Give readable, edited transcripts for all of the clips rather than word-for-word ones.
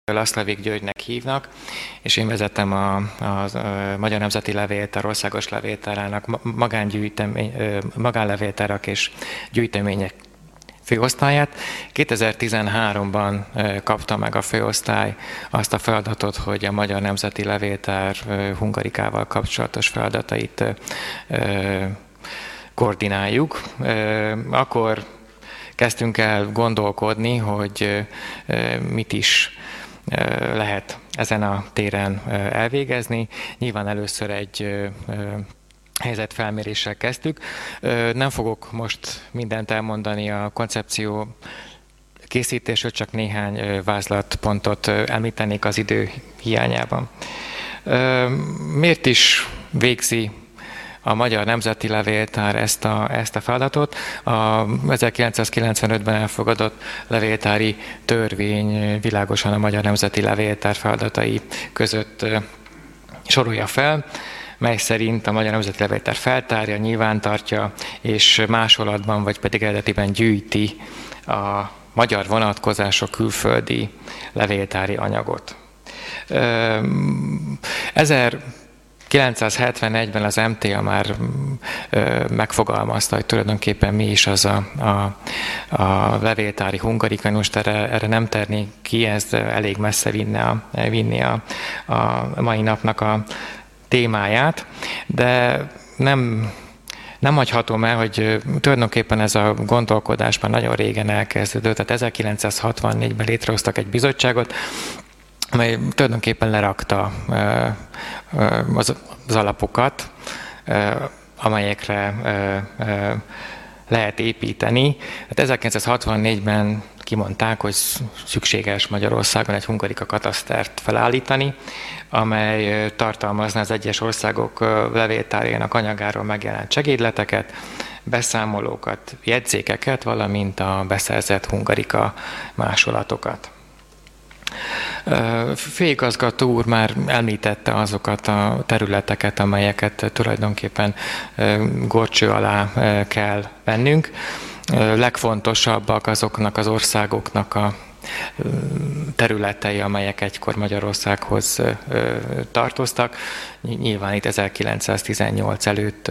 Laszlavik Györgynek hívnak, és én vezetem a Magyar Nemzeti Levéltár országos levéltárának magánlevéltárak és gyűjtemények főosztályát. 2013-ban kapta meg a főosztály azt a feladatot, hogy a Magyar Nemzeti Levéltár Hungarikával kapcsolatos feladatait koordináljuk. Akkor kezdtünk el gondolkodni, hogy mit is lehet ezen a téren elvégezni. Nyilván először egy helyzetfelméréssel kezdtük. Nem fogok most mindent elmondani a koncepció készítésről, csak néhány vázlatpontot említenék az idő hiányában. Miért is végzi a Magyar Nemzeti Levéltár ezt a feladatot? A 1995-ben elfogadott levéltári törvény világosan a Magyar Nemzeti Levéltár feladatai között sorolja fel, mely szerint a Magyar Nemzeti Levéltár feltárja, nyilvántartja és másolatban vagy pedig eredetiben gyűjti a magyar vonatkozású külföldi levéltári anyagot. 1971-ben az MTA már megfogalmazta, hogy tulajdonképpen mi is az a levéltári hungarika. Most erre nem ternék ki, ez elég messze vinni a mai napnak a témáját, de nem hagyhatom el, hogy tulajdonképpen ez a gondolkodás már nagyon régen elkezdődött. Tehát 1964-ben létrehoztak egy bizottságot, amely tulajdonképpen lerakta az alapokat, amelyekre lehet építeni. Hát 1964-ben kimondták, hogy szükséges Magyarországon egy hungarika katasztert felállítani, amely tartalmazná az egyes országok levéltárjának anyagáról megjelent segédleteket, beszámolókat, jegyzékeket, valamint a beszerzett hungarika másolatokat. Főigazgató úr már említette azokat a területeket, amelyeket tulajdonképpen górcső alá kell vennünk. Legfontosabbak azoknak az országoknak a területei, amelyek egykor Magyarországhoz tartoztak. Nyilván itt 1918 előtt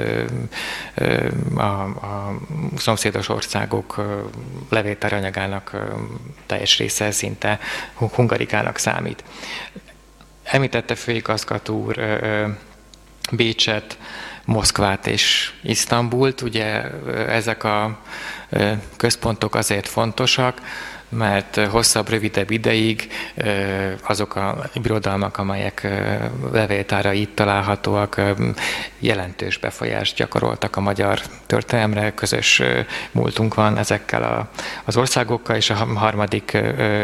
a szomszédos országok levéltári anyagának teljes része szinte hungarikának számít. Említette főigazgató úr Bécset, Moszkvát és Isztambult. Ugye ezek a központok azért fontosak, mert hosszabb, rövidebb ideig azok a birodalmak, amelyek levéltárai itt találhatóak, jelentős befolyást gyakoroltak a magyar történelemre, közös múltunk van ezekkel az országokkal, és a harmadik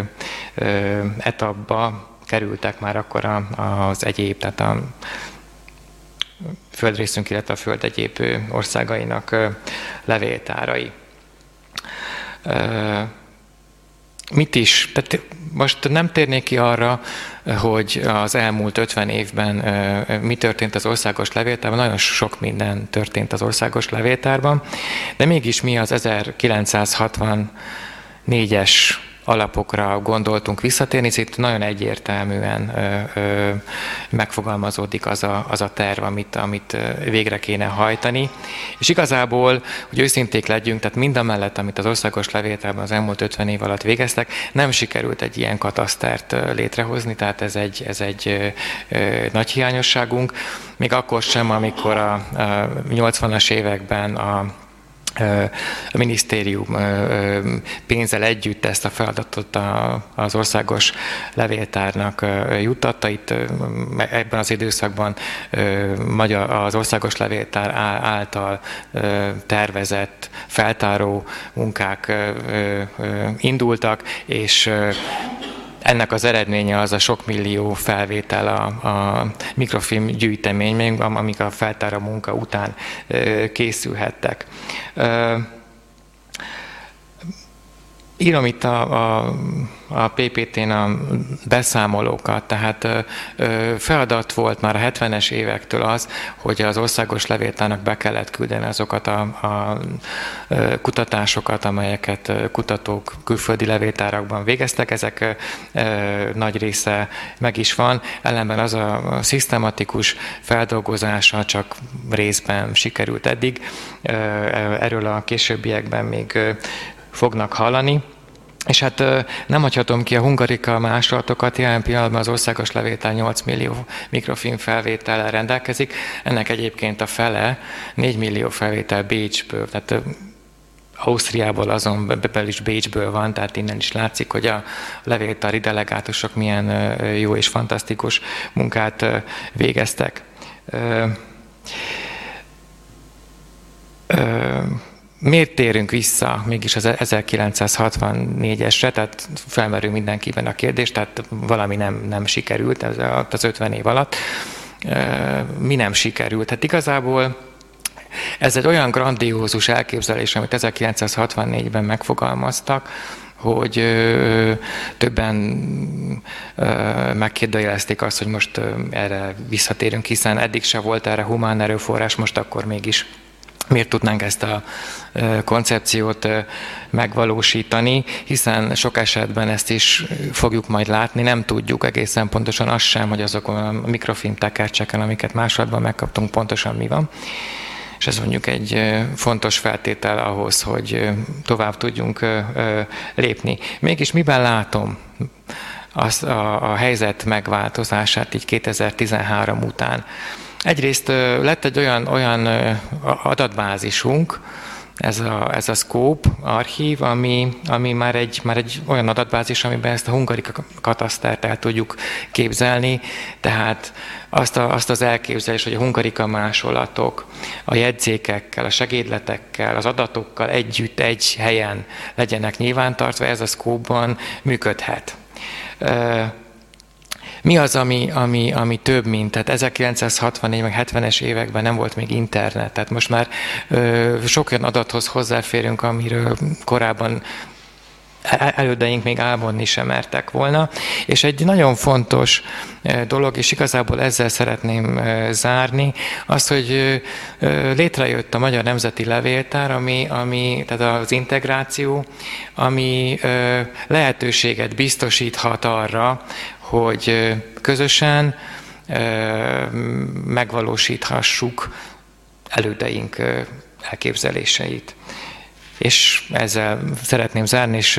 etapba kerültek már akkor az egyéb, tehát a földrészünk, illetve a föld egyéb országainak levéltárai. Mit is? Tehát most nem térnék ki arra, hogy az elmúlt 50 évben mi történt az országos levéltárban. Nagyon sok minden történt az országos levéltárban, de mégis mi az 1964-es alapokra gondoltunk visszatérni, itt nagyon egyértelműen megfogalmazódik az a terv, amit végre kéne hajtani. És igazából, hogy őszinték legyünk, tehát mindamellett, amit az országos levéltárban az elmúlt 50 év alatt végeztek, nem sikerült egy ilyen katasztert létrehozni, tehát ez egy nagy hiányosságunk. Még akkor sem, amikor a 80-as években a minisztérium pénzzel együtt ezt a feladatot az országos levéltárnak juttatta. Itt ebben az időszakban az országos levéltár által tervezett feltáró munkák indultak, és ennek az eredménye az a sok millió felvétel a mikrofilm gyűjteményben, amik a feltáró munka után Írom itt a PPT-n a beszámolókat, tehát feladat volt már a 70-es évektől az, hogy az országos levéltárnak be kellett küldeni azokat a kutatásokat, amelyeket kutatók külföldi levéltárakban végeztek. Ezek nagy része meg is van, ellenben az a szisztematikus feldolgozása csak részben sikerült eddig. Erről a későbbiekben még fognak hallani. És hát nem hagyhatom ki a Hungarika másolatokat, jelen pillanatban az országos levéltár 8 millió mikrofilm felvétellel rendelkezik, ennek egyébként a fele 4 millió felvétel Bécsből, tehát Ausztriából, azon belül is Bécsből van, tehát innen is látszik, hogy a levéltári delegátusok milyen jó és fantasztikus munkát végeztek. Miért térünk vissza mégis az 1964-esre, tehát felmerül mindenkiben a kérdés, tehát valami nem sikerült az 50 év alatt. Mi nem sikerült? Hát igazából ez egy olyan grandiózus elképzelés, amit 1964-ben megfogalmaztak, hogy többen megkérdőjelezték azt, hogy most erre visszatérünk, hiszen eddig se volt erre humán erőforrás, most akkor mégis miért tudnánk ezt a koncepciót megvalósítani, hiszen sok esetben ezt is fogjuk majd látni, nem tudjuk egészen pontosan azt sem, hogy azokon a mikrofilm tekercseken, amiket másolatban megkaptunk, pontosan mi van. És ez mondjuk egy fontos feltétel ahhoz, hogy tovább tudjunk lépni. Mégis miben látom a helyzet megváltozását így 2013 után? Egyrészt lett egy olyan adatbázisunk, ez a Scope archív, ami már egy olyan adatbázis, amiben ezt a Hungarika katasztert el tudjuk képzelni, tehát azt az elképzelés, hogy a Hungarika másolatok a jegyzékekkel, a segédletekkel, az adatokkal együtt egy helyen legyenek nyilvántartva, ez a Scope-ban működhet. Mi az, ami több, mint, tehát 1964 meg 70-es években nem volt még internet, tehát most már sok olyan adathoz hozzáférünk, amiről korábban elődeink még álmodni sem mertek volna. És egy nagyon fontos dolog, és igazából ezzel szeretném zárni, az, hogy létrejött a Magyar Nemzeti Levéltár, tehát az integráció, ami lehetőséget biztosíthat arra, hogy közösen megvalósíthassuk elődeink elképzeléseit. És ezzel szeretném zárni, és